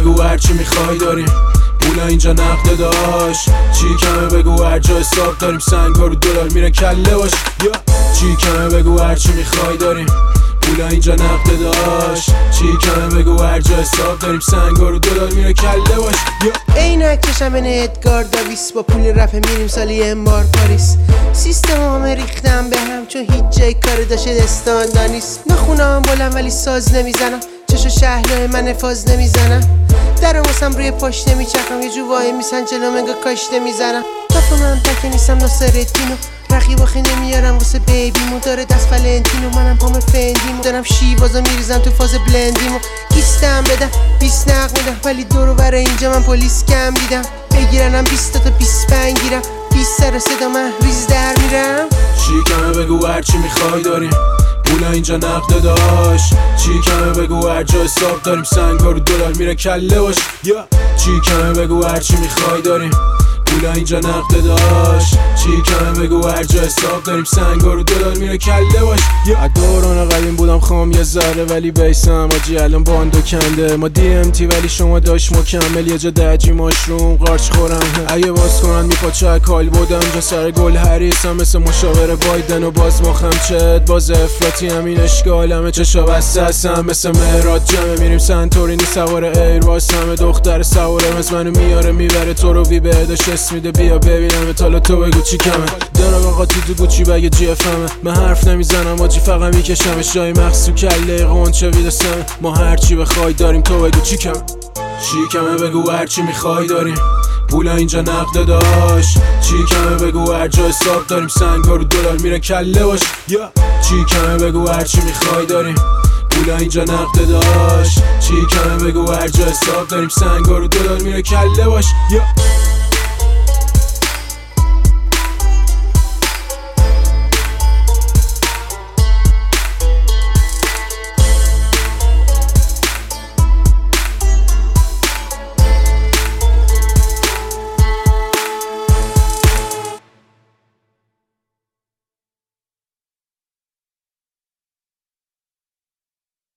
بگو هرچی میخوای داریم، پولا اینجا نقده داشت. چی کمه بگو هر جا حساب داریم، سنگا رو دلار میره کله باش. چی کمه بگو هرچی میخوای داریم، پولا اینجا نقده داشت. چی کمه بگو هر جا حساب داریم، سنگا رو دلار میره کله باش. عینک چشم ادگار داویس، با پول رفع میریم سالی امبار پاریس. سیستم همه ریختم به هم چون هیچ جای کار داشته دستان نیست. نخونم بلند ولی ساز نمیزنم، چشو شهلای من فاز نمیزنم. در واسم روی پاش نمیچرخم، یه جو وای میسن جلو منگا کاش نمیزنم. کاف من تکه نیستم ناصرالدینو، رقیب آخه نمیارم واسه بیبیمو. داره دست ولنتینو منم پام فندیمو، دارم شیوازو میریزم تو فاز بلندیمو. گیستم بدم 20 نق میدم، ولی دورو برای اینجا من پلیس کم دیدم. بگیرنم 20 تا 25 گیرم، 20 سر صدا من ریز در میرم. چی کمه بگو هرچی میخوای داریم، پولا اینجا نقده داشت. چی کمه بگو هر جا حساب داریم، سنگا رو دلار میره کله باش. چی کمه بگو هرچی میخوای داریم، پولا اینجا نقده داشت. چی کمه بگو هر جا حساب داریم، سنگا رو دلار میره کله باش. از دوران قدیم بودم خام یه ذره، ولی بیسم آجی الان باندو کنده. ما DMT ولی شما داشت مکمل، یه جا دجی ماشروم قارچ خورم. اگه باز کنن میپاچه اکال بودم، جا سر گل حریصم مثل مشاور بایدن. و باز مخم چد باز افراطی همین اشکالمه، چشا بسته هستم مثل مهراد جمعه. میریم سنتورینی سوار ایرواس، همه دختر سواره از منو میاره میبره تو رو وی بهداش اسم میده. بیا ببینم حالا تو بگو چی کمه. دارم آقا تو گوچی بگه GFMه، من حرف نمیزنم آجی فقط میکشم. شای مخصو کله قنچه ویدسمه، ما هرچی بخوای داریم تو بگو چی کمه. چی کمه بگو هرچی میخوای داریم، پولا اینجا نقده داشت. چی کمه بگو هر جا حساب داریم، سنگا رو دلار میره کله باش. چی کمه بگو هرچی میخوای داریم، پولا اینجا نقده داشت. چی کمه بگو هر جا حساب داریم، سنگا رو دلار میره کله باش.